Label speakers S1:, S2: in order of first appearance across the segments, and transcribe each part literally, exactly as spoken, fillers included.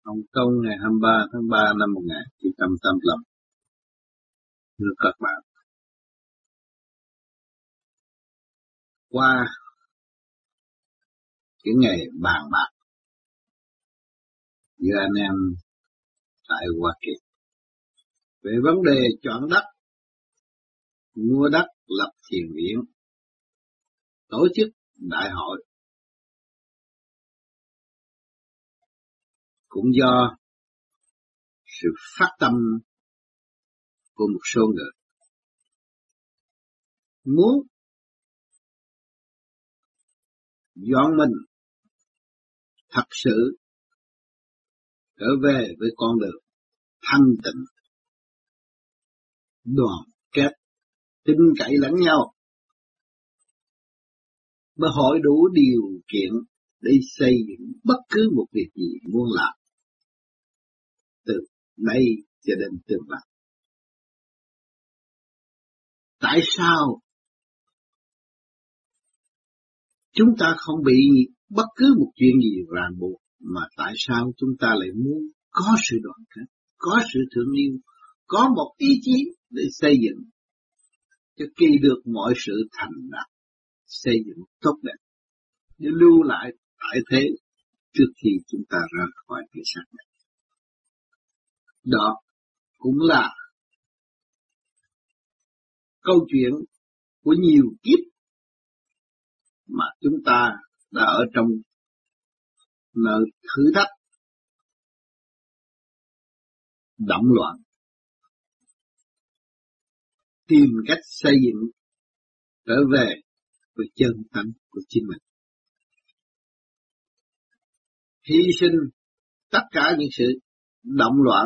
S1: Hồng Kông ngày hai mươi ba tháng ba năm một nghìn chín trăm tám mươi lăm. Thưa các bạn, qua cái ngày bàn bạc giữa anh em tại Hoa Kỳ về vấn đề chọn đất, mua đất, lập thiền viện, tổ chức đại hội, cũng do sự phát tâm của một số người muốn dọn mình thật sự trở về với con đường thanh tịnh, đoàn kết, tin cậy lẫn nhau, mới hội đủ điều kiện để xây dựng bất cứ một việc gì muốn làm từ đây cho đến tương lai. Tại sao chúng ta không bị bất cứ một chuyện gì ràng buộc, mà tại sao chúng ta lại muốn có sự đoàn kết, có sự thương yêu, có một ý chí để xây dựng cho kỳ được mọi sự thành đạt, xây dựng tốt đẹp để lưu lại tại thế trước khi chúng ta ra khỏi cái xác này. Đó cũng là câu chuyện của nhiều kiếp mà chúng ta đã ở trong nơi thử thách, động loạn, tìm cách xây dựng trở về với chân tánh của chính mình, hy sinh tất cả những sự động loạn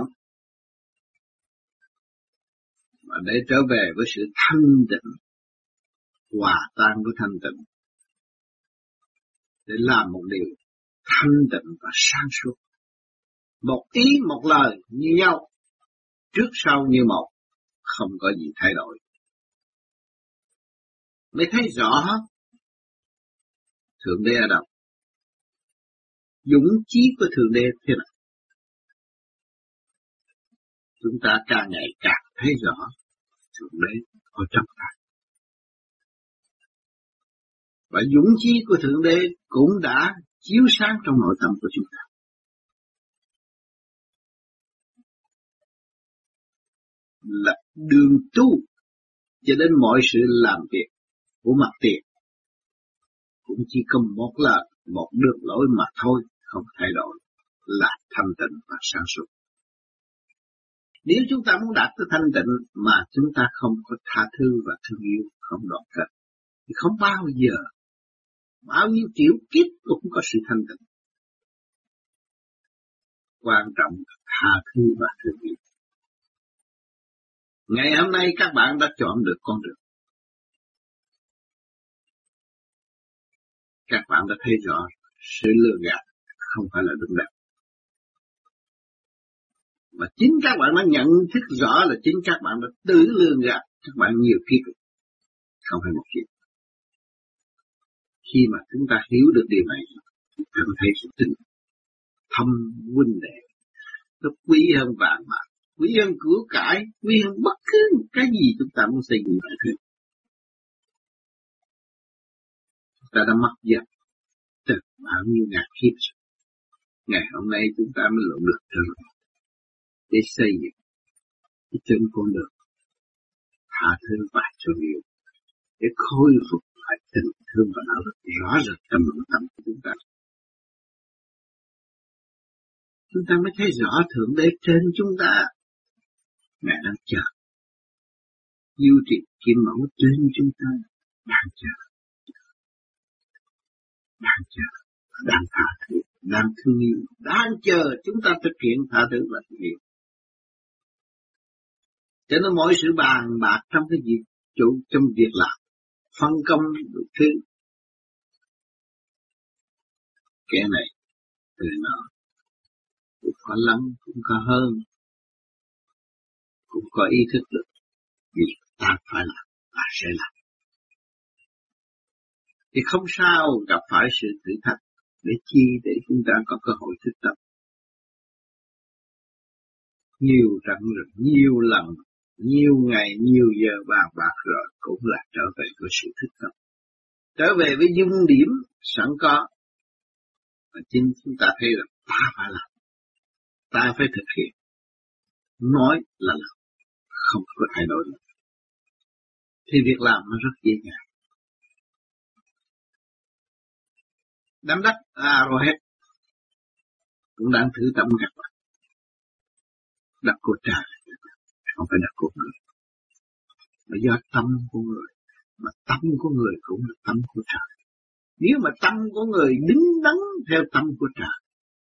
S1: mà để trở về với sự thanh tịnh, hòa tan với thanh tịnh, để làm một điều thanh tịnh và sáng suốt, một ý một lời như nhau, trước sau như một, không có gì thay đổi. Mới thấy rõ Thượng Đế ở đâu, dũng chí của Thượng Đế thế nào. Chúng ta càng ngày càng thấy rõ Thượng Đế ở trong ta, và dũng chí của Thượng Đế cũng đã chiếu sáng trong nội tâm của chúng ta. Là đường tu cho đến mọi sự làm việc của mặt tiền cũng chỉ có một lần, một đường lối mà thôi, không thay đổi, là thanh tịnh và sáng suốt. Nếu chúng ta muốn đạt tới thanh tịnh mà chúng ta không có tha thứ và thương yêu, không đoàn kết, thì không bao giờ, bao nhiêu triệu kiếp cũng có sự thanh tịnh. Quan trọng là tha thứ và thương yêu. Ngày hôm nay các bạn đã chọn được con đường. Các bạn đã thấy rõ sự lừa gạt không phải là đúng đắn. Mà chính các bạn đã nhận thức rõ là chính các bạn đã tự lừa gạt các bạn nhiều kiếp, không phải một kiếp. Khi mà chúng ta hiểu được điều này, chúng ta thấy sự tình thâm huynh đệ, nó quý hơn vàng bạc, quý hơn của cải, quý hơn bất cứ cái gì chúng ta muốn xây dựng lại thêm. Chúng ta đã mất dần từ bao nhiêu ngàn kiếp. Ngày hôm nay chúng ta mới lộ được trở lại để xây dựng cái chân con đường tha thứ và thương yêu, để khôi phục lại tình thương và đạo đức rõ rệt trong nội tâm của chúng ta. Chúng ta mới thấy rõ Thượng Đế trên chúng ta, Ngài đang chờ, yêu trì kim mẫu trên chúng ta, đang chờ, đang chờ, đang tha thứ, đang thương yêu, đang chờ chúng ta thực hiện tha thứ và thương yêu. Cho nên mọi sự bàn bạc trong cái việc chủ, trong việc làm, phân công đủ thứ, kẻ này, người nọ, cũng có lắm, cũng có hơn, cũng có ý thức được việc ta phải làm và sẽ làm. Thì không sao gặp phải sự thử thách, để chi để chúng ta có cơ hội thức tập. nhiều trận rồi, nhiều lần, nhiều ngày, nhiều giờ bàn bạc rồi cũng là trở về với sự thức tâm. Trở về với dung điểm sẵn có. Và chính chúng ta thấy là ta phải làm, ta phải thực hiện. Nói là làm, không có thay đổi nữa. Thì việc làm nó rất dễ dàng. Đám đất Arrowhead cũng đang thử tâm các bạn. Đất của trời, không phải đất của người. Mà do tâm của người, mà tâm của người cũng là tâm của trời. Nếu mà tâm của người đứng đắn theo tâm của trời,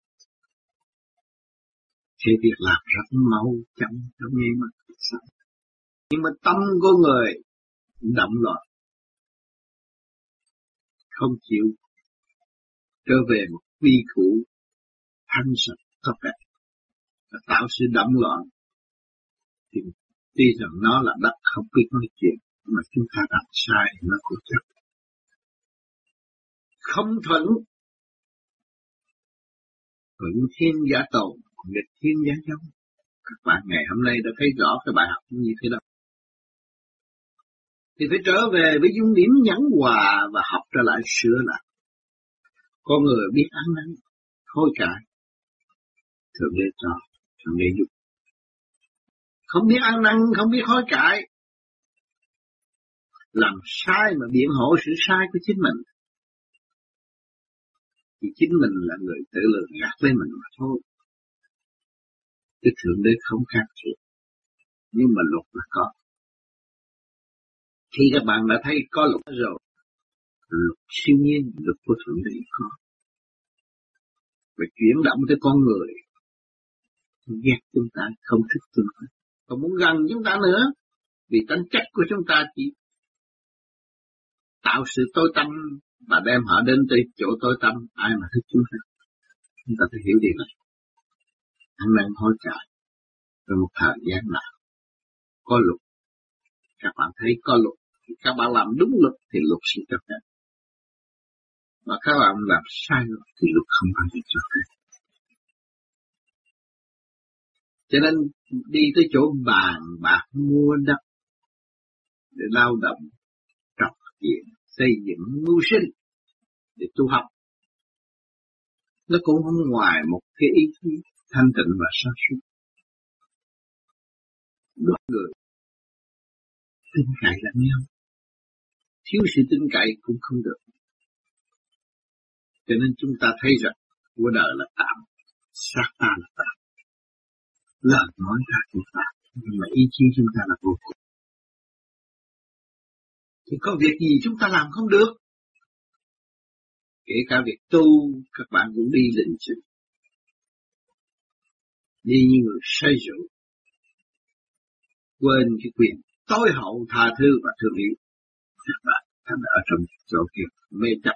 S1: thì việc làm rất mau chậm trong ngay mắt. Nhưng mà tâm của người động loạn, không chịu trở về một quy củ thanh sạch tốt đẹp, và tạo sự động loạn, thì tuy rằng nó là đất không biết nói chuyện, mà chúng ta làm sai nó cũng chắc. Không thuận, thuận thiên giả tồn, nghịch thiên giả giống. Các bạn ngày hôm nay đã thấy rõ cái bài học như thế đó. Thì phải trở về với dung điểm nhẫn hòa và học trở lại sửa lại. Con người biết ăn năn, hối cải, Thượng Đế cho, Thượng Đế giúp. Không biết ăn năn, không biết hối cải, làm sai mà biện hộ sự sai của chính mình, thì chính mình là người tự lường gạt lấy mình mà thôi. Cái Thượng Đế không can thiệp, nhưng mà luật là có. Khi các bạn đã thấy có luật rồi, luật siêu nhiên, luật của Thượng Đế có. Và chuyển động tới con người, ghét chúng ta, không thích chúng ta, không muốn gần chúng ta nữa, vì tính chất của chúng ta chỉ tạo sự tối tăm và đem họ đến tới chỗ tối tăm. Ai mà thích chúng ta? Chúng ta phải hiểu điều này. Ăn năn hối cải, rồi một thời gian nào có luật, các bạn thấy có luật, thì các bạn làm đúng luật thì luật sẽ cho phép. Và các bạn làm sai luật thì luật không bao giờ cho phép. Cho nên đi tới chỗ bàn bạc mua đất để lao động, trọc chuyện, xây dựng, mưu sinh, để tu học, nó cũng không ngoài một cái ý chí thanh tịnh và sáng suốt. Đó người tin cậy lẫn nhau, thiếu sự tin cậy cũng không được. Cho nên chúng ta thấy rằng của đời là tạm, xác ta là tạm, lời nói ra cũng tạm, nhưng mà ý chí chúng ta là vô cùng. Thì có việc gì chúng ta làm không được? Kể cả việc tu, các bạn cũng đi định sự, đi như người say rượu, quên cái quyền tối hậu tha thứ và thương yêu. Các bạn thành ở trong chỗ kia mê chấp,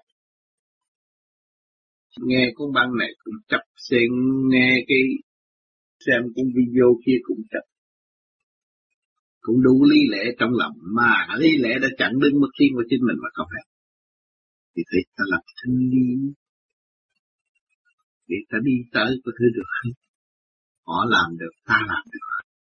S1: nghe con băng này cũng chấp, xem nghe cái xem con video kia cũng chấp, cũng đủ lý lẽ trong lòng, mà lý lẽ đã chặn đứng mất thiên của chính mình mà không phải. Thì thấy ta làm thanh lý, để ta đi tới có thứ được không? Họ làm được, ta làm được.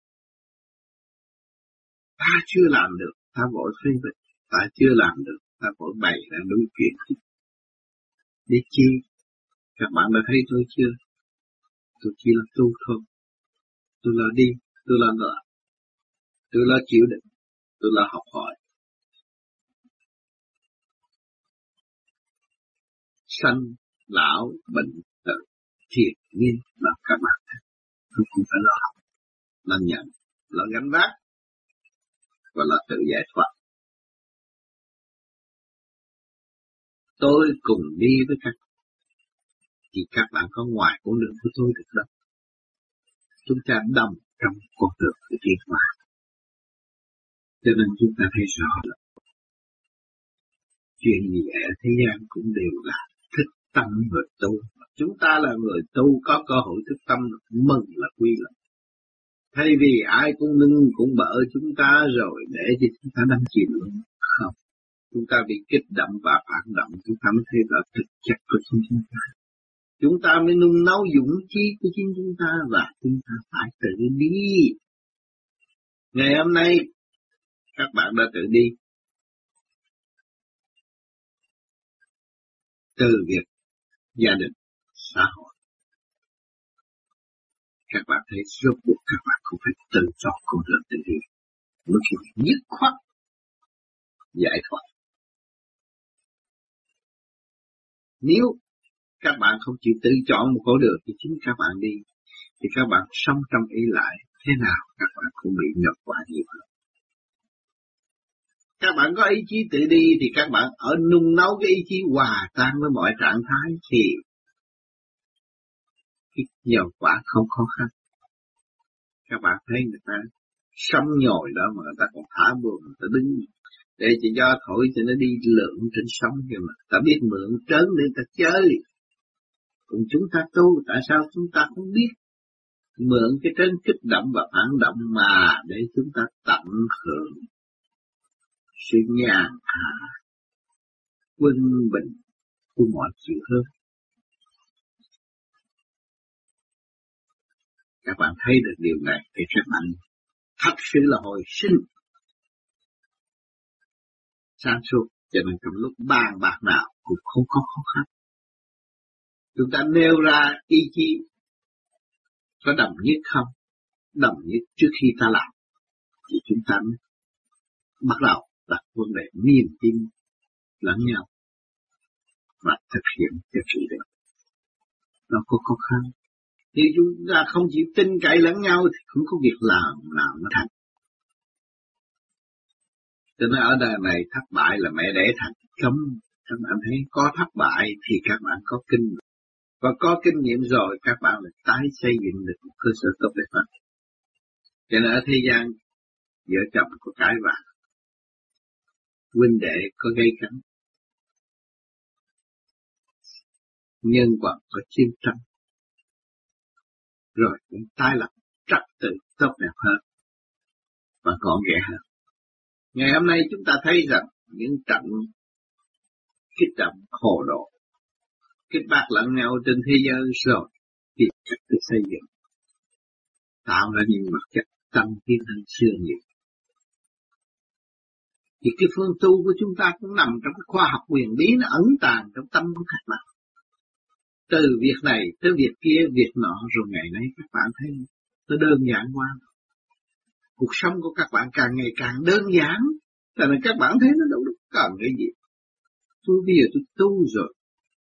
S1: Ta chưa làm được, ta vội phê bình. Ta chưa làm được, ta vội bày ra đối chuyện. Để chi? Các bạn đã thấy tôi chưa? Tôi chỉ là tu thôi. Tôi là đi, tôi là ngờ. Tôi là chịu đựng, tôi là học hỏi. Sanh, lão, bệnh, tử, thiệt nhiên là các bạn. Tôi cũng phải là học, là nhận, là gánh vác, và là tự giải thoát. Tôi cùng đi với các bạn, thì các bạn có ngoài con đường của tôi được đâu. Chúng ta đồng trong con đường của tiến hóa. Cho nên chúng ta thấy rõ là chuyện gì ở thế gian cũng đều là thức tâm người tu. Chúng ta là người tu có cơ hội thức tâm, mừng là quy lận. Thay vì ai cũng nâng cũng bỡ chúng ta rồi để cho chúng ta đắm chìm luôn. Không. Chúng ta bị kích động và phản động, chúng ta mới thấy rõ thực chất của chúng ta. Chúng ta mới nung nấu dũng chí của chính chúng ta và chúng ta phải tự đi. Ngày hôm nay các bạn đã tự đi. Từ việc gia đình, xã hội. Các bạn thấy rốt cuộc các bạn không phải tự chọn con đường tự đi. Mới khi nhất khoát giải thoát. Nếu các bạn không chịu tự chọn một con đường thì chính các bạn đi, thì các bạn sống trong ý lại, thế nào các bạn cũng bị nhập quả nhiều hơn. Các bạn có ý chí tự đi thì các bạn ở nung nấu cái ý chí hòa tan với mọi trạng thái thì cái nhờ quả không khó khăn. Các bạn thấy người ta sống nhồi đó mà người ta còn thả buồn, người ta đứng để cho gió thổi cho nó đi lượn trên sóng, nhưng mà ta biết mượn trớn để ta chơi. Còn chúng ta tu, tại sao chúng ta không biết mượn cái trớn kích động và phản động mà để chúng ta tận hưởng sự nhàn hạ, quân bình của mọi sự hơn. Các bạn thấy được điều này thì các bạn thật sự là hồi sinh sáng suốt, cho nên trong lúc bàn bạc nào cũng không có khó khăn. Chúng ta nêu ra ý chí có đồng nhất không? Đồng nhất trước khi ta làm thì chúng ta bắt đầu đặt vấn đề niềm tin lẫn nhau và thực hiện cho sự được. Nó có khó khăn. Nếu chúng ta không chịu tin cậy lẫn nhau thì không có việc làm nào nó thành. Cho nên ở đời này thất bại là mẹ đẻ thành công. Các bạn thấy có thất bại thì các bạn có kinh nghiệm. Và có kinh nghiệm rồi các bạn lại tái xây dựng được một cơ sở tốt đẹp hơn. Cho nên ở thế gian vợ chồng có cãi vã, huynh đệ có gây cấn, nhân quả có chiến tranh, rồi cũng tái lập trật tự tốt đẹp hơn và gọn ghẽ hơn. Ngày hôm nay chúng ta thấy rằng những trận kích động hồ đồ, kích bác lẫn nhau trên thế giới rồi thì trật tự xây dựng, tạo ra những vật chất tăng tiến hơn xưa nhiều. Thì cái phương tu của chúng ta cũng nằm trong cái khoa học huyền bí, nó ẩn tàng trong tâm của các bạn. Từ việc này tới việc kia, việc nọ, rồi ngày nay các bạn thấy nó đơn giản quá. Cuộc sống của các bạn càng ngày càng đơn giản, cho nên các bạn thấy nó đâu có cần cái gì. Tôi bây giờ tôi tu rồi,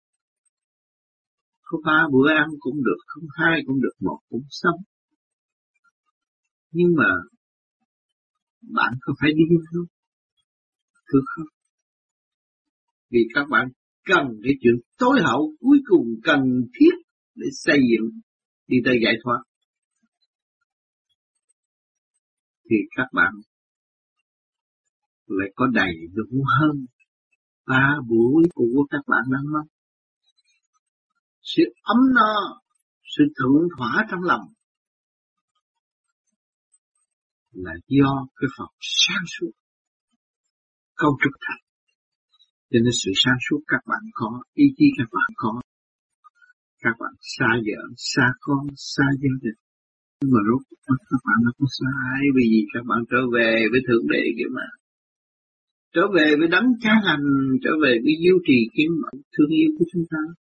S1: không ba bữa ăn cũng được, không hai cũng được, một cũng xong. Nhưng mà bạn có phải đi không? Thưa không? Vì các bạn cần cái chuyện tối hậu cuối cùng cần thiết để xây dựng đi tới giải thoát. Thì các bạn lại có đầy đủ hơn ba buổi của các bạn đang mong. Sự ấm no, sự thượng thỏa trong lòng là do cái phần sáng suốt câu trúc thành. Cho nên sự sáng suốt các bạn có, ý chí các bạn có. Các bạn xa vợ, xa con, xa gia đình. Nhưng mà rốt cuộc các bạn nó có xa ai, vì gì các bạn trở về với Thượng Đế kia mà. Trở về với đấng cha lành, trở về với diêu trì kiếm mệnh thương yêu của chúng ta.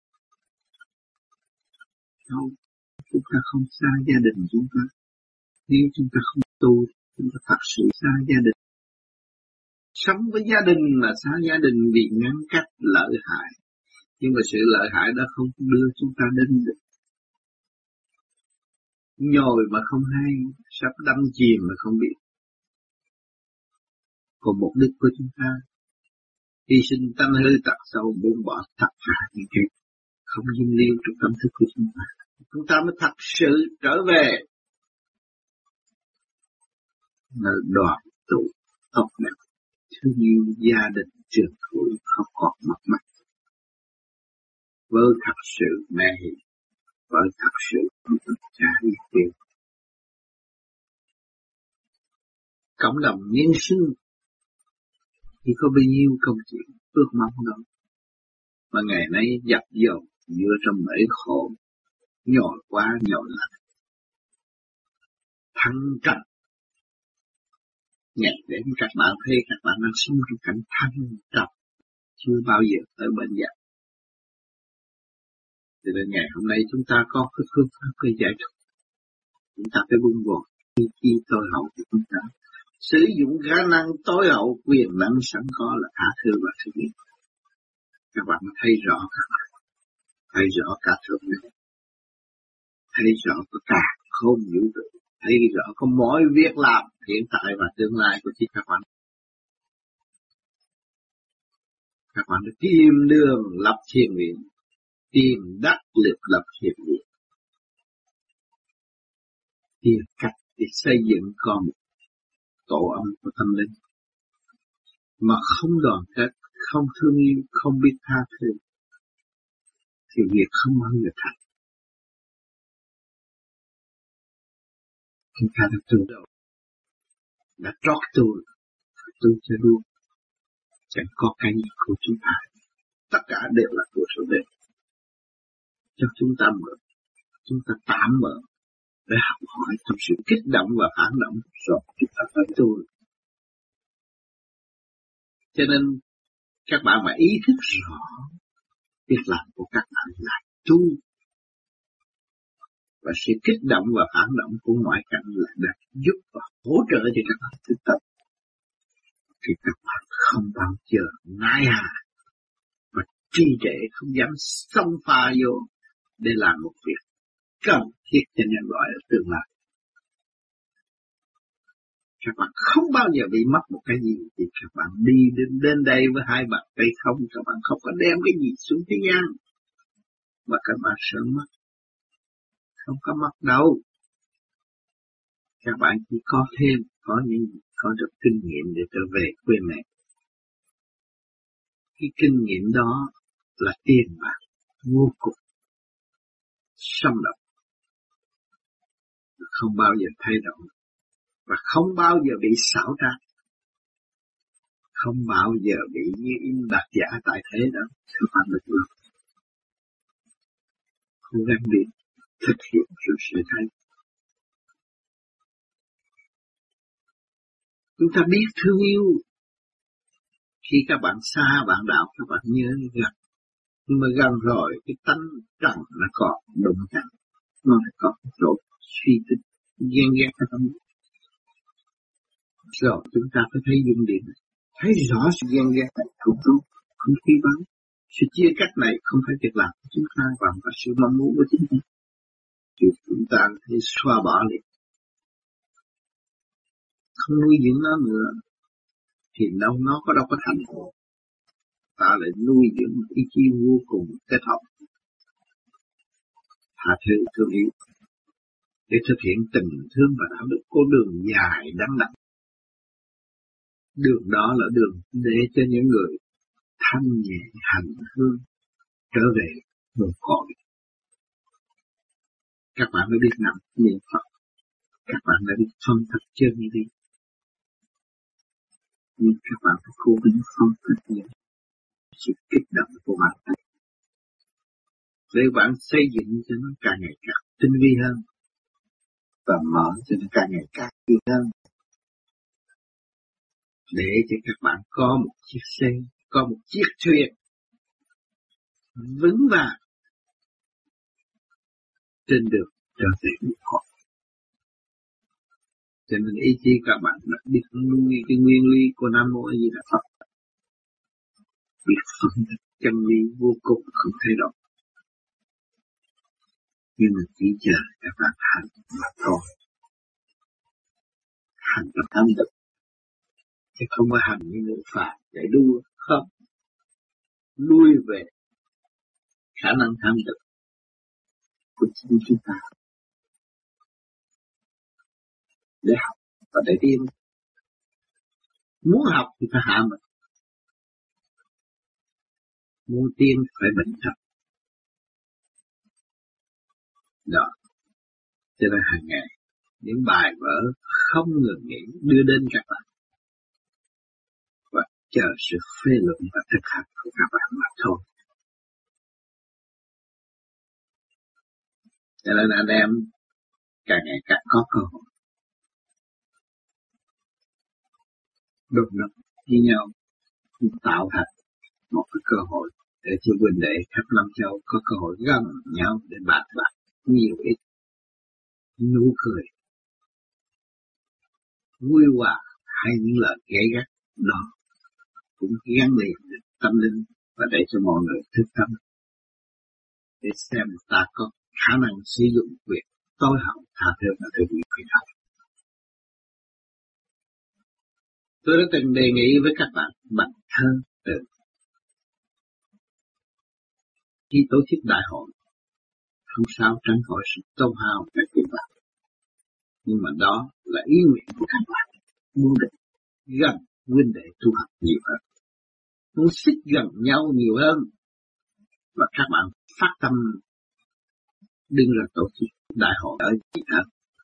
S1: Không, chúng ta không xa gia đình chúng ta. Nếu chúng ta không tu, chúng ta thật sự xa gia đình. Sống với gia đình mà xa gia đình vì ngăn cách lợi hại. Nhưng mà sự lợi hại đó không đưa chúng ta đến được. Nhồi mà không hay, sắp đâm chìm mà không biết. Còn mục đích của chúng ta, hy sinh tâm hư tật sâu, buông bỏ tất cả những cái không dinh liêu trong tâm thức của chúng ta. Chúng ta mới thật sự trở về là đoàn tụ tốt đẹp, thương yêu gia đình trường tuổi không còn mất mặt. Với thật sự mẹ hiền, với thật sự cha yêu thương. Cộng đồng nhân sinh thì có bao nhiêu công chuyện ước mong đâu. Mà ngày nay dập dồn dựa trong bể khổ, nhồi quá nhồi lại, thăng trầm. Ngày đến các bạn thấy các bạn đang sống trong cảnh thăng trầm, chưa bao giờ tới bệnh dạy. Cho nên ngày hôm nay chúng ta có cái phương pháp để giải thoát. Chúng ta phải buông bỏ ý chí tối hậu của chúng ta, sử dụng khả năng tối hậu quyền năng sẵn có là tha thứ và thương yêu. Các bạn thấy rõ, các bạn thấy rõ cả thượng đế, thấy rõ có cả không vũ trụ, thấy rõ có mọi việc làm hiện tại và tương lai của chính các bạn. Các bạn đã tìm đường lập thiền viện, tìm đắc lực lập thiền viện, tìm cách để xây dựng con tổ ấm của tâm linh, mà không đoàn kết, không thương yêu, không biết tha thứ, thì việc không bao giờ thành. Chúng ta đã tu đâu, đã trót tu, tu cho luôn, chẳng có cái gì của chúng ta, tất cả đều là của số đề. Cho chúng ta mở, chúng ta tạm mở để học hỏi trong sự kích động và phản động, rồi chúng ta phải tu. Cho nên các bạn phải ý thức rõ việc làm của các bạn là tu, và sự kích động và phản động của ngoại cảnh là để giúp và hỗ trợ cho các bạn thực tập. Thì các bạn không bao giờ nai hà và trì trệ, không dám xông pha vô để làm một việc cần thiết cho nhân loại ở tương lai. Các bạn không bao giờ bị mất một cái gì, thì các bạn đi đến, đến đây với hai bàn tay không, các bạn không có đem cái gì xuống thế gian mà các bạn sợ mất. Không có mất đâu. Các bạn chỉ có thêm, có những có được kinh nghiệm để trở về quê mẹ. Cái kinh nghiệm đó là tiền bạc vô cùng sống động, không bao giờ thay đổi và không bao giờ bị xảo trá, không bao giờ bị như in bạc giả tại thế đó. Các bạn được làm, cố gắng đi thực hiện sự sự thay. Chúng ta biết thương yêu. Khi các bạn xa bạn đạo, các bạn nhớ gần. Nhưng mà gần rồi, cái tánh trần nó còn đụng chạm, nó lại có rồi suy tính, ghen ghét các bạn. Rồi chúng ta phải thấy dung điểm, thấy rõ sự ghen ghét này không tốt, không khí báo. Sự chia cách này không phải việc làm của chúng ta, và phải sự mong muốn của chính chúng ta. Thì chúng ta phải xóa bỏ liền, không nuôi dưỡng nó nữa, thì đâu nó có đâu có thành hộ. Ta lại nuôi dưỡng ý chí vô cùng kết hợp, tha thứ thương yêu để thực hiện tình thương và đạo đức của đường dài đắng đẵng. Đường đó là đường để cho những người thanh nhẹ hành hương trở về nguồn cội. Các bạn đã biết nằm niệm Phật, các bạn đã biết phân tích chân lý, nhưng các bạn phải cố gắng phân tích những sự kích động của bản thân để bạn xây dựng cho nó càng ngày càng tinh vi hơn và mở cho nó càng ngày càng nhiều hơn, để cho các bạn có một chiếc xe, có một chiếc thuyền vững vàng trên đường trở về nguồn cội. Cho nên ý chí các bạn đã biết nuôi cái nguyên lý của Nam Mô A Di Đà Phật, biết phân tích chân lý vô cùng không thay đổi, nhưng mà chỉ chờ các bạn hành mà thôi. Hành là tham thực, chứ không có hành như người phàm để đua, không. Lui về khả năng tham thực của chính chúng ta để học và để tiến. Muốn học thì phải hạ mình, muốn tiến phải bình thật. Đó, cho nên hàng ngày những bài vở không ngừng nghỉ đưa đến các bạn và chờ sự phê luận và thực hành của các bạn mà thôi. Cho nên anh em càng ngày càng có cơ hội đột nhập với nhau, tạo thành một cái cơ hội để cho huynh đệ khắp Nam Châu có cơ hội gần nhau để bàn bạc nhiều ít, nụ cười, vui hòa hay những lời ghé gắt đó cũng gắn liền được tâm linh và để cho mọi người thức tâm để xem ta có khả năng sử dụng việc tối hậu tha thứ và thực hiện quyền học. Tôi đã từng đề nghị với các bạn bằng thơ từ khi tổ chức đại hội không sao tránh khỏi sự tốn hao về tiền bạc, nhưng mà đó là ý nguyện của các bạn muốn được gần huynh đệ tu học nhiều hơn, muốn xích gần nhau nhiều hơn, và các bạn phát tâm đứng ra tổ chức đại hội ở Việt Nam.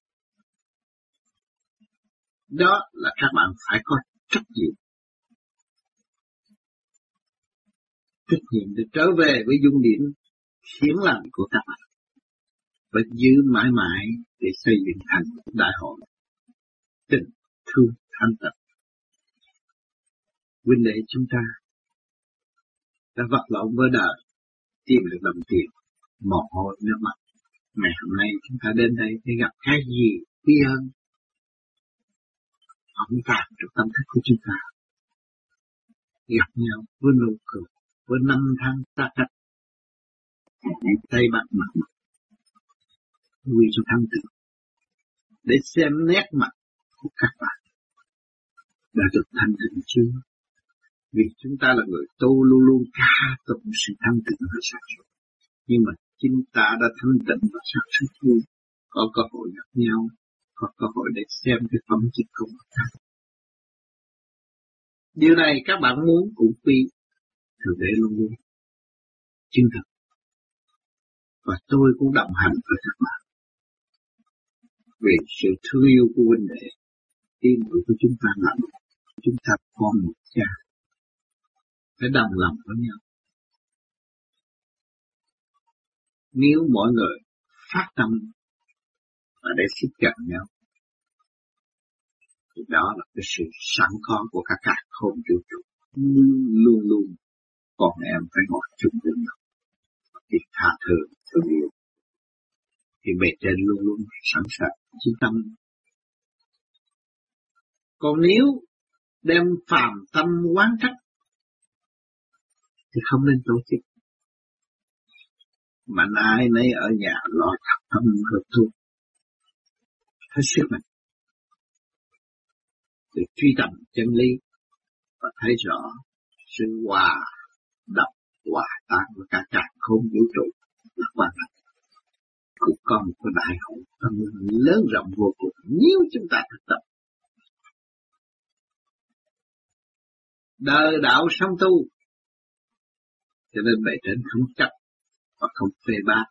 S1: Đó là các bạn phải có trách nhiệm, trách nhiệm để trở về với dung điểm hiển lành của các bạn và giữ mãi mãi để xây dựng thành đại hội tình thương thanh tịnh. Huynh đệ chúng ta đã vật lộn với đời, tìm được đồng tiền, mồ hôi nước mắt. Ngày hôm nay chúng ta đến đây để gặp cái gì quý hơn ẩn tàng trong tâm thức của chúng ta. Gặp nhau với nụ cười, với năm tháng xa cách, tay bắt mặt mặt, vui cho thanh tịnh, để xem nét mặt của các bạn đã được thanh tịnh chưa. Vì chúng ta là người tu luôn luôn ca tụng sự thanh tịnh và sáng suốt, nhưng mà chính ta đã thanh tịnh và sáng suốt luôn, có cơ hội gặp nhau, có cơ hội để xem cái phẩm chất của ta. Điều này các bạn muốn cũng quý, Thượng Đế luôn luôn chứng thực, và tôi cũng đồng hành với các bạn vì sự thương yêu của huynh đệ. Tin tưởng của chúng ta là chúng ta con một cha, phải đồng lòng với nhau. Nếu mọi người phát tâm và để xích gần nhau, thì đó là cái sự sẵn có của các cả không vũ trụ. Luôn luôn con em phải ngồi chung với nhau, thì tha thứ thương yêu, thì bề trên luôn luôn sẵn sàng chí tâm. Còn nếu đem phàm tâm quán trách thì không nên tổ chức, mà ai nấy ở nhà lo thắp tâm hưởng thuốc hết sức mình để truy tầm chân lý và thấy rõ sự hòa độc hòa tan của cả cả không vũ trụ là quan trọng. Cũng có một cái đại hội tâm lớn rộng vô cùng nếu chúng ta thực tập. Đời đạo sống tu, cho nên bề trên không chấp và không phê bác.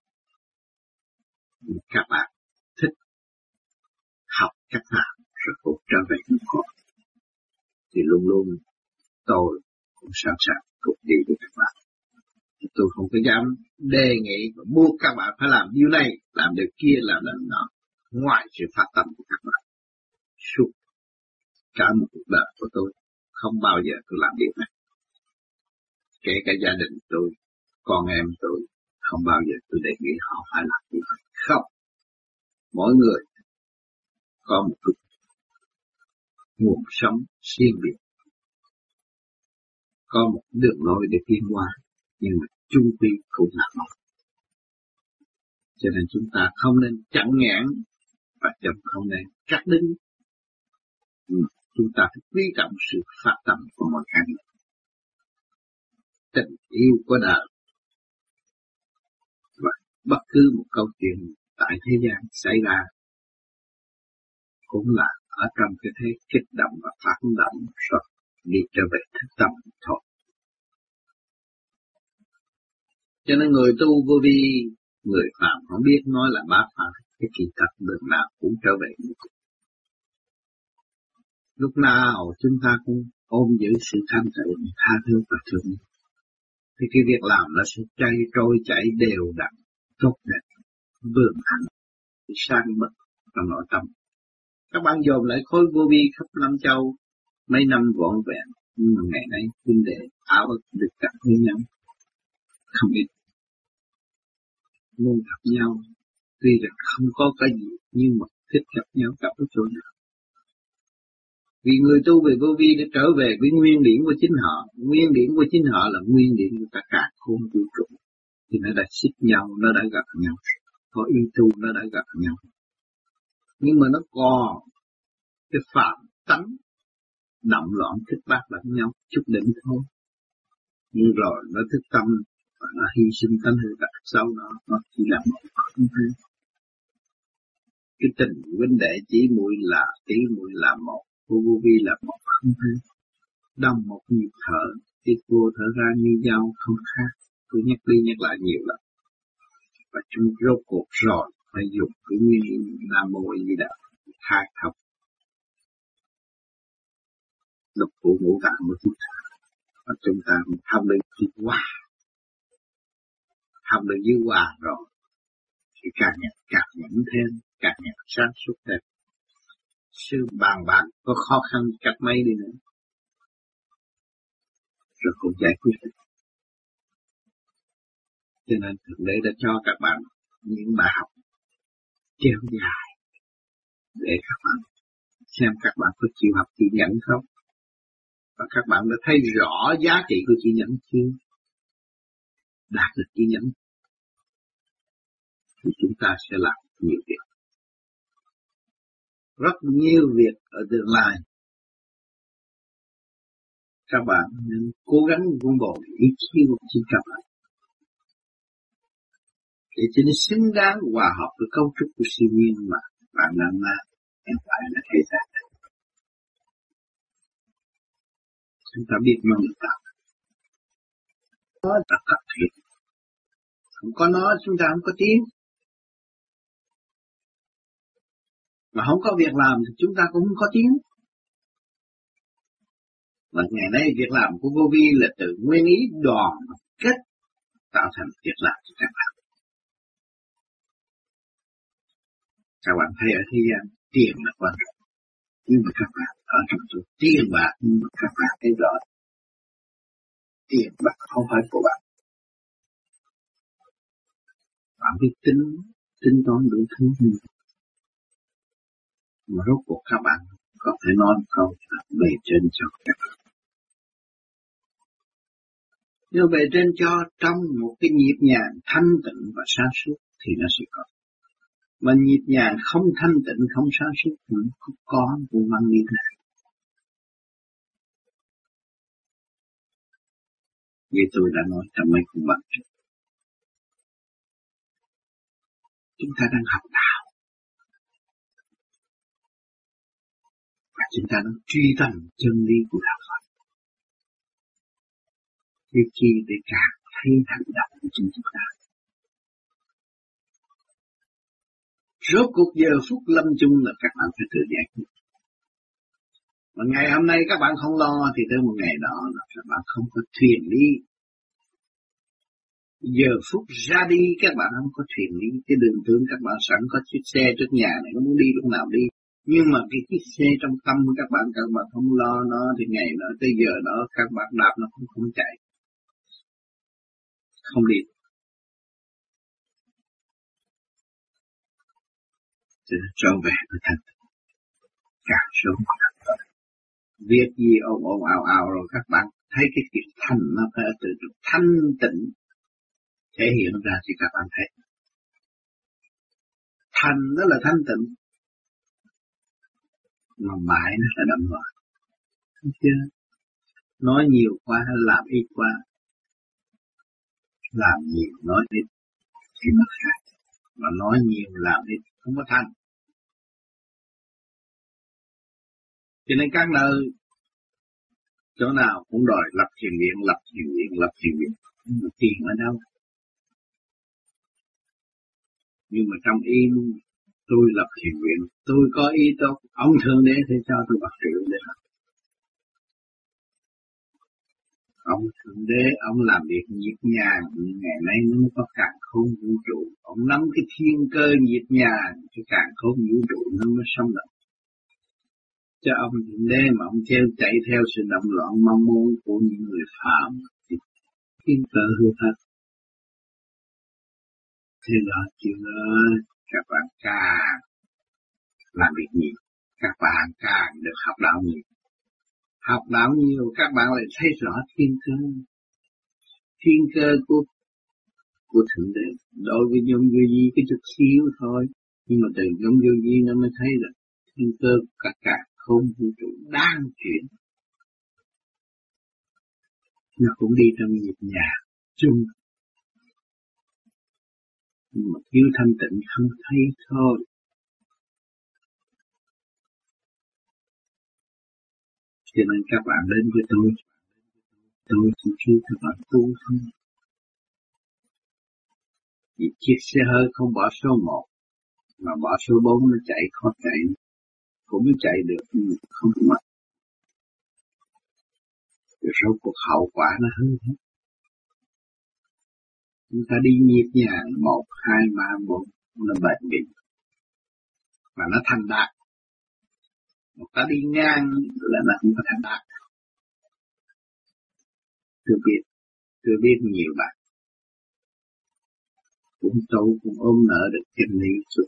S1: Các bạn thích học cách làm rồi cũng trở về những con, thì luôn luôn tôi cũng sẵn sàng cùng đi với các bạn. Tôi không có dám đề nghị và buộc các bạn phải làm điều này, làm điều kia, làm điều nọ, ngoài sự phát tâm của các bạn. Suốt cả một cuộc đời của tôi, không bao giờ tôi làm điều này. Kể cả gia đình tôi, con em tôi, không bao giờ tôi đề nghị họ phải làm điều này. Không. Mỗi người có một chút nguồn sống riêng biệt, có một đường lối để tiến hóa, nhưng mà chung quy cũng là một. Cho nên chúng ta không nên chặn ngang và chậm không nên cắt đứt. Ừ, chúng ta phải quý trọng sự phát tâm của mọi người. Tình yêu của đời và bất cứ một câu chuyện tại thế gian xảy ra cũng là ở trong cái thế kích động và phát động rồi đi trở về thức tâm thôi. Cho nên người tu vô vi, người phạm không biết nói là bá phạm, cái kỳ thật đường nào cũng trở về như cũ. Lúc nào chúng ta cũng ôm giữ sự thanh tịnh, tha thứ và thương yêu, thì cái việc làm nó sẽ chạy trôi chảy đều đặn, tốt đẹp, vượng hạnh, sang bậc trong nội tâm. Các bạn dồn lại khối vô vi khắp năm châu, mấy năm vọn vẹn, nhưng mà ngày nay huynh đệ áo ức được gặp với nhau, không ít. Muốn gặp nhau, tuy rằng không có cái gì, nhưng mà thích gặp nhau gặp ở chỗ nào. Vì người tu về vô vi để trở về với nguyên điển của chính họ, nguyên điển của chính họ là nguyên điển của tất cả khôn vũ trụ. Thì nó đã xích nhau, nó đã gặp nhau, có ý tu nó đã gặp nhau. Nhưng mà nó còn cái phạm tánh động loạn thích bác lẫn nhau chút đỉnh thôi. Nhưng rồi nó thức tâm và nó hy sinh tánh hư tật sau đó, nó chỉ là một không hay. Cái tình huynh đệ chỉ muội là tí muội là một, vô vô vi là một không hay. Đồng một nhịp thở, tiết vô thở ra như dao không khác. Tôi nhắc đi nhắc lại nhiều lắm. Và chúng rốt cuộc rồi phải dùng cái nguyên Nam Mô A Di Đà khai thông độc của ngũ tạng của chúng ta, và chúng ta tham được chữ hòa, tham được dưới hòa rồi thì càng nhận càng nhận thêm, càng nhận sáng suốt thêm. Sư bàn bạc có khó khăn cách mấy đi nữa rồi cũng giải quyết được. Cho nên Thượng Đế đã cho các bạn những bài học kéo dài để các bạn xem các bạn có chịu học chịu nhận không, và các bạn đã thấy rõ giá trị của chịu nhận chưa, đạt được chịu nhận thì chúng ta sẽ làm nhiều việc, rất nhiều việc ở tương lai. Các bạn nên cố gắng vun bồi ý chí của chính các bạn để cho nó xứng đáng hòa hợp với cấu trúc của siêu nhiên mà bạn làm ra hiện tại là thế gian. Chúng ta biết mang được tạo, nó là thật thiệt. Không có nó chúng ta không có tiếng, mà không có việc làm thì chúng ta cũng không có tiếng. Mà ngày nay việc làm của vô vi là từ nguyên ý đoàn kết tạo thành việc làm cho các bạn. Các bạn thấy ở thế gian tiền là quan trọng, nhưng mà các bạn ở trong chỗ tiền bạc, nhưng mà các bạn thấy rõ tiền bạc không phải của bạn. Bạn biết tính tính toán đủ thứ gì, mà rốt cuộc các bạn có thể nói một câu là bề trên cho các bạn. Nếu bề trên cho trong một cái nhịp nhàng thanh tịnh và sáng suốt thì nó sẽ có. Mà nhịp nhàng không thanh tịnh, không sáng suốt thì nó không có vùng văn như thế. Như tôi đã nói trong mấy cuốn bản trước, chúng ta đang học đạo và chúng ta đang truy tầm chân lý của đạo Phật. Vì chi để càng thấy hành động của chúng ta. Rốt cuộc giờ phút lâm chung là các bạn phải tự giải quyết. Mà ngày hôm nay các bạn không lo thì tới một ngày đó là các bạn không có thuyền đi. Giờ phút ra đi các bạn không có thuyền đi. Cái đường tướng các bạn sẵn có chiếc xe trước nhà này, nó muốn đi lúc nào đi. Nhưng mà cái chiếc xe trong tâm của các bạn, các bạn không lo nó thì ngày đó tới giờ đó các bạn đạp nó cũng không chạy. Không đi. Cho nên trở về với thanh tịnh. Càng sớm càng tốt. Việc gì ồn ồn ào ào rồi các bạn thấy cái việc thanh nó phải từ thanh tịnh thể hiện ra thì các bạn thấy. Thanh đó là thanh tịnh, mà mãi nó là đậm loạn. Thấy chưa? Nói nhiều quá hay làm ít quá. Làm nhiều nói ít thì nó khác. Mà nói nhiều làm ít không có thanh. Cho nên các nơi chỗ nào cũng đòi lập thiền viện, lập thiền viện, lập thiền viện. Nhưng mà tiền ở đâu? Nhưng mà trong ý tôi lập thiền viện, tôi có ý tốt, ông Thượng Đế thì cho tôi bạc triệu để làm. Ông Thượng Đế, ông làm việc nhịp nhàng, ngày nay nó mới có càn khôn vũ trụ. Ông nắm cái thiên cơ nhịp nhàng, cái càn khôn vũ trụ nó mới sống động. Cho ông Thượng Đế mà ông treo chạy theo sự động loạn mong muốn của những người phạm, thì thiên cơ hư thật. Thế đó chuyện đó, các bạn càng làm việc nhiều, các bạn càng được học đạo nhiều. Học đạo nhiều, các bạn lại thấy rõ thiên cơ. Thiên cơ của của Thượng Đế đối với nhóm vô vi cái chút xíu thôi, nhưng mà từ nhóm vô vi nó mới thấy là thiên cơ cả cả không vũ trụ đang chuyển, nó cũng đi trong nhịp nhàng chung, nhưng mà thiếu thanh tịnh không thấy thôi. Cho nên các bạn đến với tôi, tôi chỉ kêu các bạn tu thôi. Vì chiếc xe hơi không bỏ số một, mà bỏ số bốn nó chạy khó chạy, cũng chạy được nhưng không mất. Rồi số cuộc hậu quả nó hư hết. Chúng ta đi nhịp nhàng một, hai, ba, bốn, nó bền bỉ và nó thành đạt. Một ta đi ngang là nó không có thành đạt. Tôi biết, tôi biết nhiều bạn cũng tu cũng ôm nợ được chân lý suốt.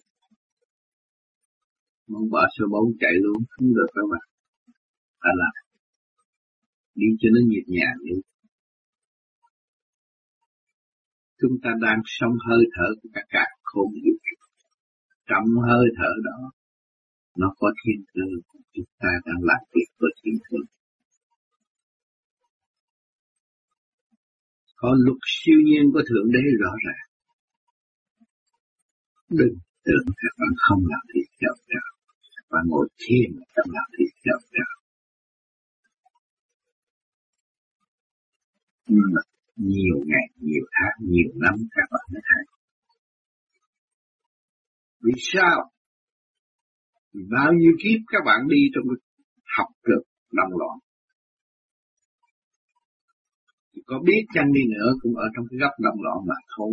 S1: Muốn bỏ số bốn chạy luôn không được các bạn. Phải là đi cho nó nhịp nhàng đi. Chúng ta đang sống hơi thở của cả cả khôn vũ trụ. Trong hơi thở đó nó có thiên cơ, chúng ta đang làm việc với thiên cơ. Có luật siêu nhiên của Thượng Đế rõ ràng. Đừng tưởng các bạn không làm việc chậm chạp, và ngồi thiền trong làm việc chậm chạp. Nhưng mà nhiều ngày, nhiều tháng, nhiều năm các bạn mới thấy. Vì sao? Vì bao nhiêu kiếp các bạn đi trong học cực đồng loạn. Chỉ có biết chăng đi nữa cũng ở trong cái góc đồng loạn mà thôi.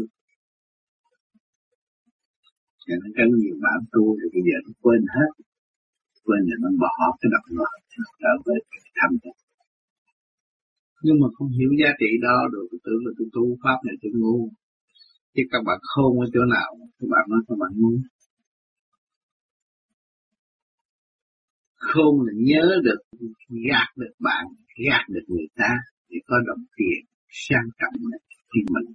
S1: Cho nên có nhiều bạn tu thì bây giờ nó quên hết. Quên rồi nó bỏ cái đồng loạn trở về thanh tịnh. Nhưng mà không hiểu giá trị đó rồi tôi tưởng là tôi tu pháp này tôi ngu. Chứ các bạn khôn ở chỗ nào các bạn nói các bạn ngu. Khôn là nhớ được, gạt được bạn, gạt được người ta để có đồng tiền sang trọng này thì mình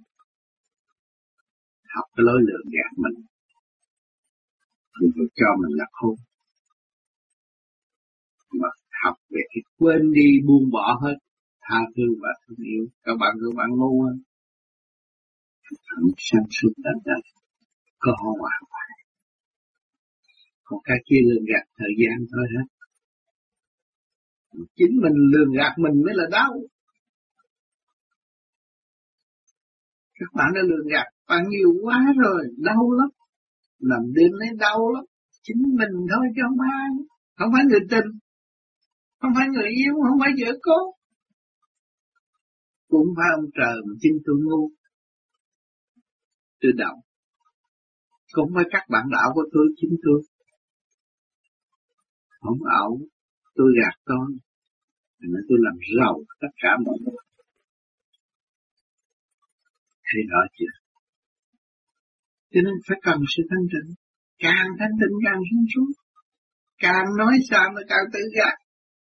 S1: học cái lối lượng gạt mình, rồi cho mình là khôn. Mà học về cái quên đi buông bỏ hết, tha thứ và thương yêu. Các bạn các bạn ngu hơn. Thẳng sáng suốt tận tận, có hòa hòa. Còn cái kia lường gạt thời gian thôi hết. Chính mình lường gạt mình mới là đau. Các bạn đã lường gạt bạn nhiều quá rồi, đau lắm. Nằm đêm lấy đau lắm. Chính mình thôi chứ không ai. Không phải người tình, không phải người yêu, không phải vợ con. Cũng phải ông trời mà chính tôi ngu. Tôi đau. Cũng phải các bạn đạo của tôi, chính tôi. Không ảo, tôi gạt con. Nên tôi làm giàu tất cả mọi người. Thấy rõ chưa? Cho nên phải cần sự thanh tịnh. Càng thanh tịnh càng sáng suốt. Càng nói sao mà càng tự gạt.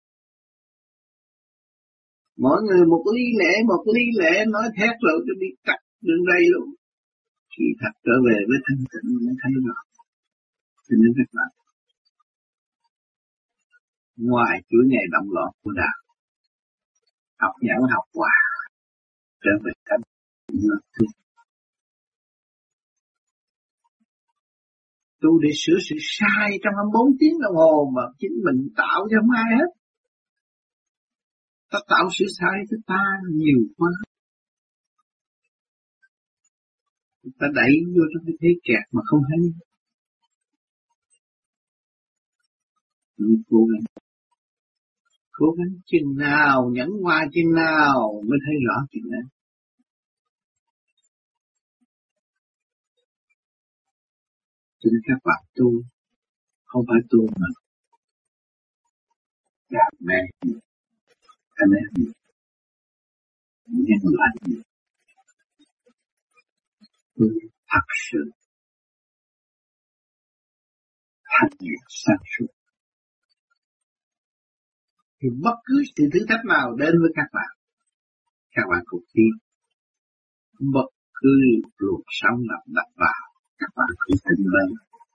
S1: Mỗi người một lý lẽ, một lý lẽ nói thét rồi tôi đi cắt đường đây luôn. Khi thật trở về với thanh tịnh mới thấy rõ. Cho nên các bạn, ngoài chuỗi ngày động loạn của đạo, học nhẫn học hòa, trở về thanh tịnh. Tu để sửa sự sai trong hai mươi bốn tiếng đồng hồ mà chính mình tạo cho không ai hết. Ta tạo sự sai cho ta nhiều quá. Ta đẩy vô trong cái thế kẹt mà không thấy. Mình cố gắng Cố gắng chừng nào, nhẫn qua chừng nào mới thấy rõ chuyện này. Cho nên các bạn tu, không phải tu mà cha mẹ, anh em, nhân loại, tu thật sự hành nghiệp sáng suốt. Thì bất cứ sự thử thách nào đến với các bạn, các bạn cũng tin. Bất cứ luồng sóng nào đập vào, các bạn cũng tin lên.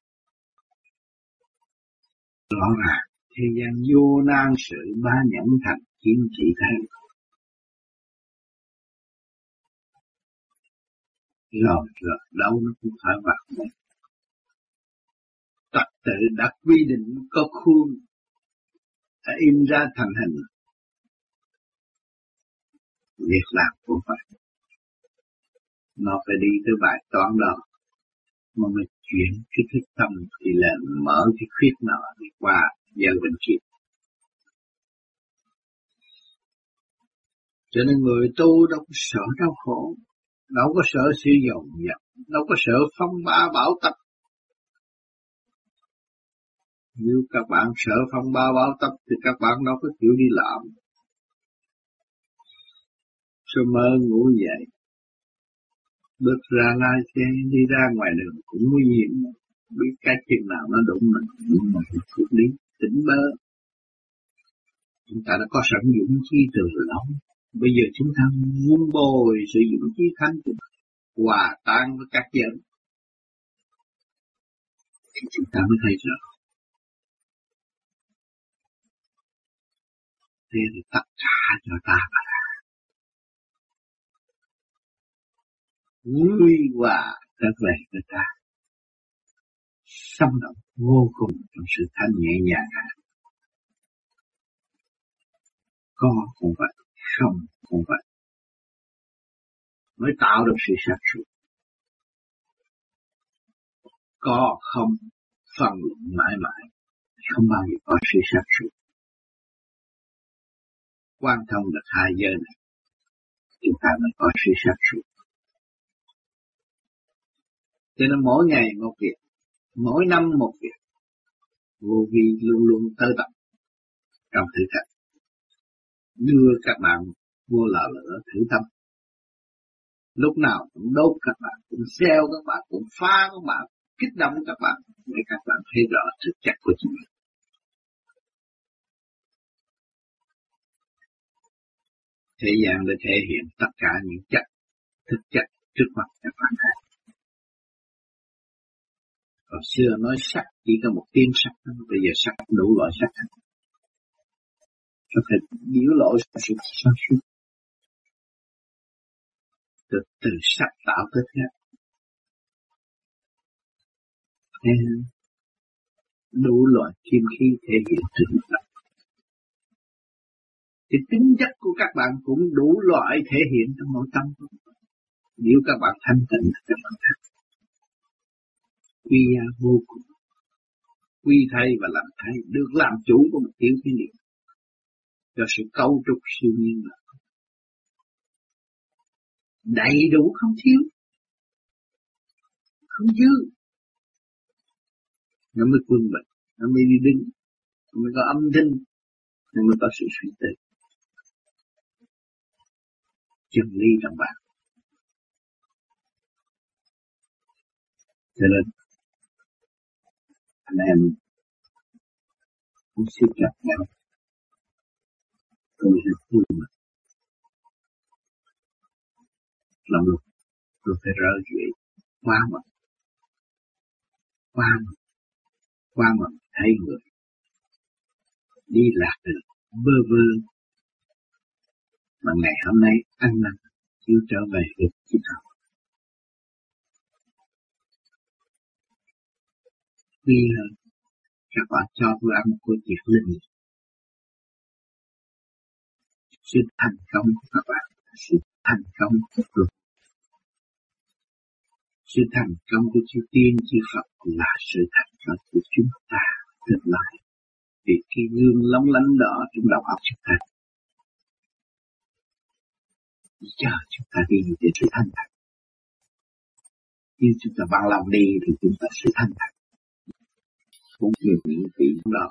S1: Rõ ràng, thế gian vô nan sự ba nhẫn thành kim chỉ thấy. Rồi rồi đâu nó cũng phải vào mình. Trật tự đã quy định có khuôn, đã in ra thành hình. Việc làm cũng vậy. Nó phải đi tới bài toán đó. Mà mình chuyển cái thức tâm thì là mở cái khuyết nào đi qua giao bên kia. Cho nên người tu đâu có sợ đau khổ, đâu có sợ sự dồn dập, đâu có sợ phong ba bão táp. Nếu các bạn sợ phong ba bão táp thì các bạn đâu có chịu đi làm. Sao mơ ngủ dậy, bước ra lái xe đi ra ngoài đường cũng nguy hiểm, biết cái chừng nào nó đụng mình, nhưng mà mình cứ đi tỉnh bơ. Chúng ta đã có sẵn dũng khí từ lâu. Bây giờ chúng ta muốn bồi sự dũng khí thánh chúng hòa tan với các dân thì chúng ta mới thấy rõ. Thế thì tất cả cho ta mà là vui hòa trở về với ta, sống động vô cùng trong sự thanh nhẹ nhàng. Có cũng vậy, không cũng vậy, mới tạo được sự sáng suốt. Có không phân luận mãi mãi, không bao giờ có sự sáng suốt. Quan thông được hai giới này, chúng ta mới có sự sáng suốt. Cho nên mỗi ngày một việc, mỗi năm một việc, vô vi luôn luôn tới tập trong thử thách, đưa các bạn vô lò lửa thử tâm. Lúc nào cũng đốt các bạn, cũng gieo các bạn, cũng phá các bạn, kích động các bạn, để các bạn thấy rõ thực chất của chúng mình. Thế gian để thể hiện tất cả những chất, thực chất trước mặt các bạn thấy. Hồi xưa nói sắc chỉ có một tiếng sắc, bây giờ sắc đủ loại sắc. Cho phải biểu lộ sự sáng suốt. Từ, từ sắc tạo tới thế. Nên đủ loại kim khí thể hiện trên mặt đất. Thì tính chất của các bạn cũng đủ loại thể hiện trong nội tâm của các bạn. Nếu các bạn thanh tịnh thì các bạn thấy quy giá vô cùng, quy thay và làm thay, được làm chủ của một tiểu thiên địa, cho sự cấu trúc siêu nhiên là đầy đủ, không thiếu, không dư. Nó mới quân bình, nó mới đi đứng, nó mới có âm thanh, nó mới có sự suy tư. Chân lý trong bạn. Cho nên anh em cũng siết chặt nhau. Tôi sẽ vui mình. Lòng lúc tôi phải rỡ chuyện qua mình. Qua mình. Qua mình thấy người. Đi lạc được bơ vơ. Mà ngày hôm nay anh nằm chưa trở về được chứ không. Vì các bạn cho tôi ăn của Diệt Linh. Sự thành công của các bạn, sự thành công của tôi. Sự thành công của chư Tiên, chư Phật là sự thành công của chúng ta tương lai. Vì cái gương lóng lánh đó trong đầu óc chúng ta, chờ chúng ta đi để sự thanh thản. Nếu chúng ta bằng lòng đi thì chúng ta sẽ thanh thản. Cũng như những vị đó.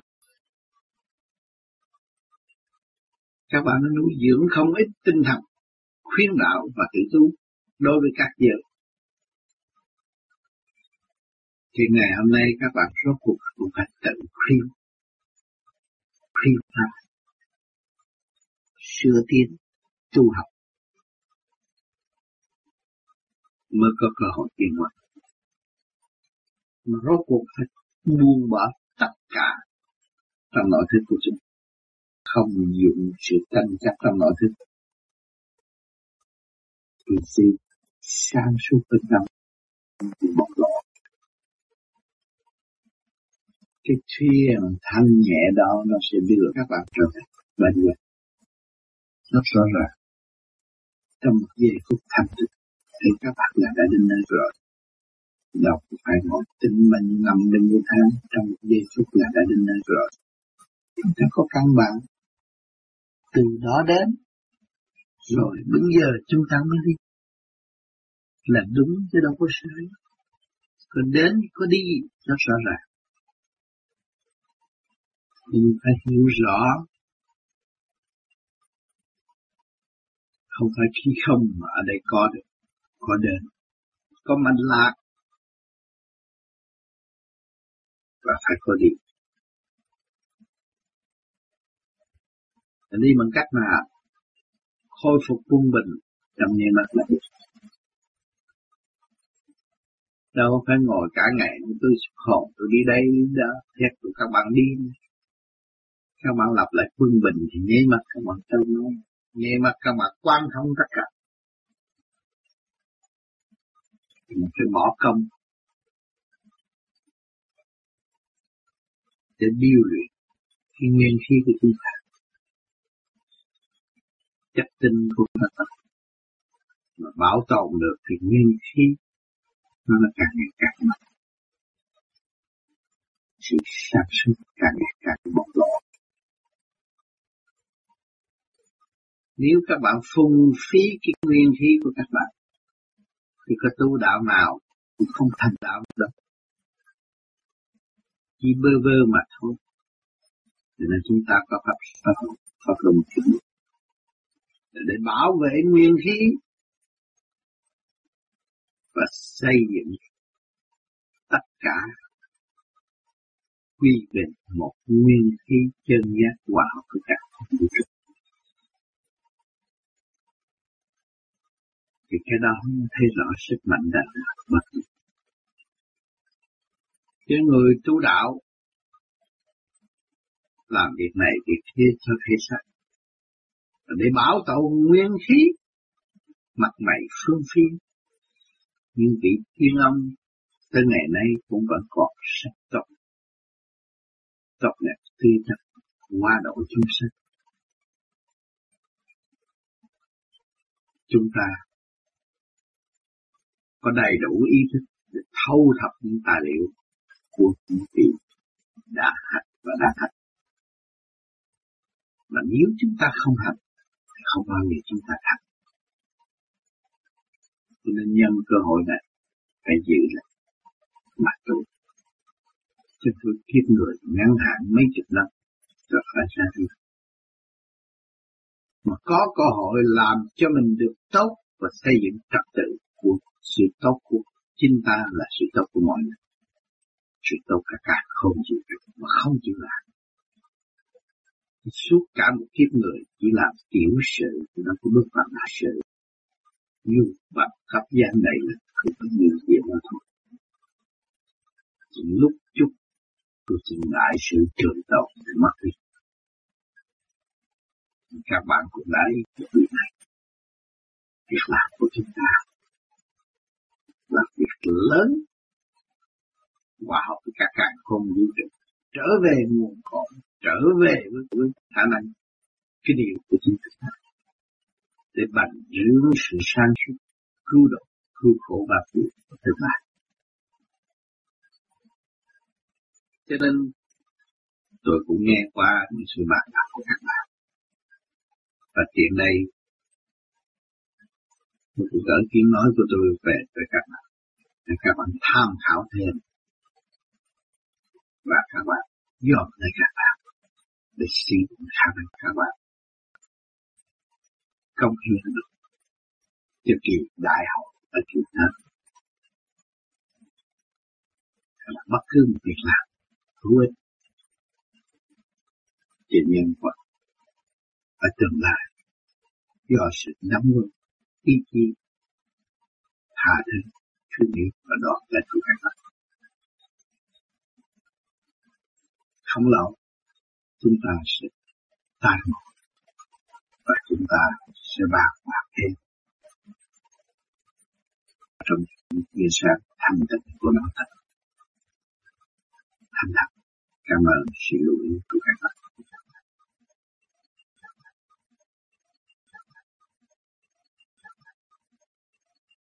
S1: Các bạn nuôi dưỡng không ít tinh thần khuyến đạo và tự tu đối với các giờ. Thì ngày hôm nay các bạn rốt cuộc cũng phải tự khuyên, khuyên ta sửa tiến tu học mới có cơ hội tiến hóa. Mà rốt cuộc phải buông bỏ tất cả trong nội thức của chúng, không dùng sự tranh chấp trong nội thức. Thì sự sáng suốt bên trong bộc lộ. Cái thuyền thanh nhẹ đó nó sẽ đưa các bạn trở về bên ngoài. Rất rõ ràng. Trong một giây phút thanh tịnh thì các bạn là đã đến nơi rồi. Đâu phải ngồi tinh mình ngầm bên như tháng, trong một giây phút là đã đến nơi rồi. Chúng ta có căn bản. Từ đó đến, rồi bây giờ chúng ta mới đi. Là đúng chứ đâu có sai. Còn đến có đi nó rõ ràng. Nhưng phải hiểu rõ. Không phải khi không mà ở đây có được. Có đến. Có manh lạc. Và phải có đi. Đi bằng cách mà khôi phục quân bình trong nháy mắt là được. Đâu phải ngồi cả ngày tôi xuất hồn, tôi đi đây đi đó, thét của các bạn đi. Các bạn lập lại quân bình thì nháy mắt các bạn tự nói, nháy mắt các bạn quan thông tất cả. Thì mình phải bỏ công để điều luyện cái nguyên khí của chúng ta. Chất tinh của chúng ta mà bảo tồn được thì nguyên khí nó là càng ngày càng mạnh. Sự sáng suốt càng ngày càng bộc lộ. Nếu các bạn phung phí cái nguyên khí của các bạn thì có tu đạo nào cũng không thành đạo đâu. Chỉ bơ vơ mà thôi. Cho nên chúng ta có pháp pháp pháp luân chuyển để bảo vệ nguyên khí và xây dựng tất cả quy về một nguyên khí chân giác hòa hợp với cả vũ trụ. Thì cái đó thấy rõ sức mạnh đã bất diệt. Cái người tu đạo làm việc này việc kia cho thể xác để bảo tồn nguyên khí mặt mày phương phiên. Nhưng vị thiên âm tới ngày nay cũng vẫn còn sắc tốt, tốt đẹp tươi đẹp, hóa độ chúng sinh. Chúng ta có đầy đủ ý thức để thâu thập những tài liệu của những vị đã hành và đã hành. Mà nếu chúng ta không hành thì không bao giờ chúng ta thành. Cho nên nhân cơ hội này phải giữ lại mà tu. Chứ tôi kiếp người ngắn hạn mấy chục năm rồi phải ra đi. Mà có cơ hội làm cho mình được tốt và xây dựng trật tự của sự tốt của chính ta là sự tốt của mọi người. Sự tốt cả cả không chịu được mà không chịu làm. Suốt cả một kiếp người chỉ làm tiểu sự thì nó cũng bước vào đại sự. Nhưng bằng cấp gian này là không có nhiều chuyện đó thôi. Chỉ lúc chút tôi chỉ ngại sự trường tồn để mất đi. Các bạn cũng đã ý cái việc này. Việc làm của chúng ta là việc lớn hòa hợp với cả càng không vũ trụ, trở về nguồn cội, trở về với, với khả năng cái điều của chúng ta để bằng dưỡng sự sáng suốt, cứu độ, cứu khổ và cứu của tương lai. Cho nên tôi cũng nghe qua những sự bàn bạc của các bạn. Và tiện đây, tôi cũng gửi tiếng nói của tôi về với các bạn, để các bạn tham khảo thêm. Và các bạn dọn lấy các bạn, để sử dụng khả năng các bạn công hiến được cho kỳ đại học ở Việt Nam. Hay là bất cứ một việc làm hữu ích cho nhân vật ở tương lai, do sự nắm vững ý chí tha thứ, thương yêu và đoàn kết của các bạn. Không lâu chúng ta sẽ tan một và chúng ta sẽ bàn bạc thêm trong những chia sẻ thanh tịnh của nội tâm. Thành thật cảm ơn sự lưu ý của các bạn.